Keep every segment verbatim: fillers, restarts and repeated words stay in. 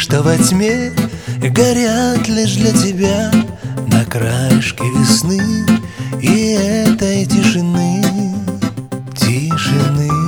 что во тьме горят лишь для тебя на краешке весны и этой тишины, тишины.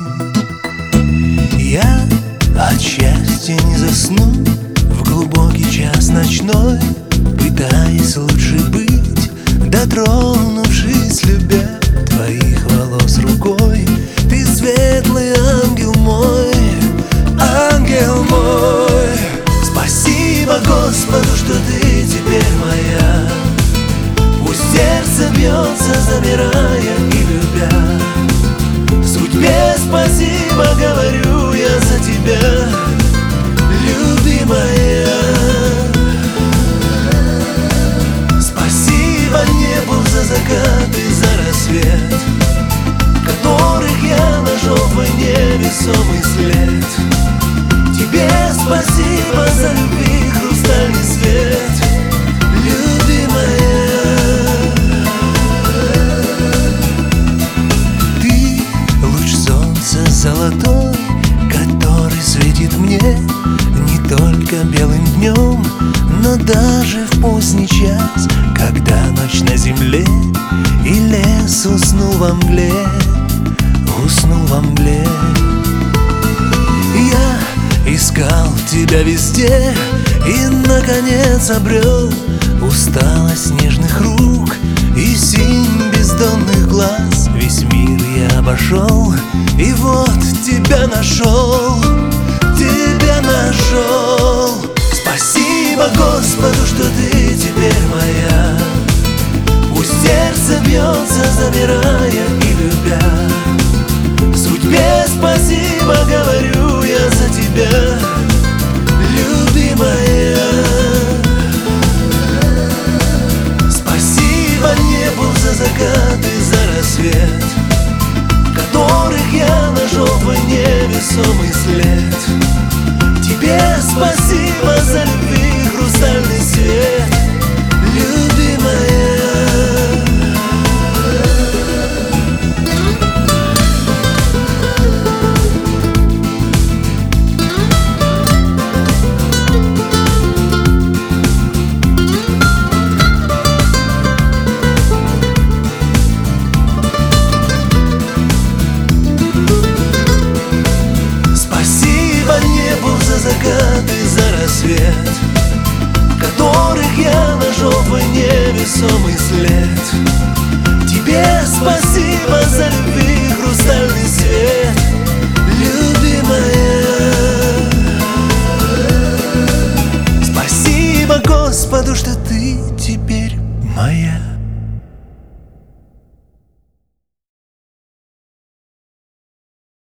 Я от счастья не засну в глубокий час ночной, пытаясь лучше быть, дотронувшись, любя твоих волос рукой. Ты светлый ангел мой, ангел мой. Спасибо Господу, что ты теперь моя. Пусть сердце бьется, замирая и любя. Судьбе спасибо говорю я за тебя, любимая. Спасибо небу за закат и за рассвет, которых я нашел в войне весомый след. Тебе спасибо за любви хрустальный свет, любимая. Ты луч солнца золотой, который светит мне не только белым днем, но даже в поздний час, когда ночь на земле и лес уснул во мгле, уснул во мгле. Я искал тебя везде и, наконец, обрел усталость нежных рук и синь бездонных глаз. Весь мир я обошел и вот тебя нашел, тебя нашел. Спасибо Господу, что ты теперь моя. Пусть сердце бьется, замирая и любя. Судьбе спасибо говорю я за тебя, любимая. Спасибо небу за закат и за рассвет, которых я нашел в войне весомый след. Тебе спасибо за любви хрустальный свет, любимая. Закат и за рассвет, которых я нашел в войне весомый след. Тебе спасибо за любви хрустальный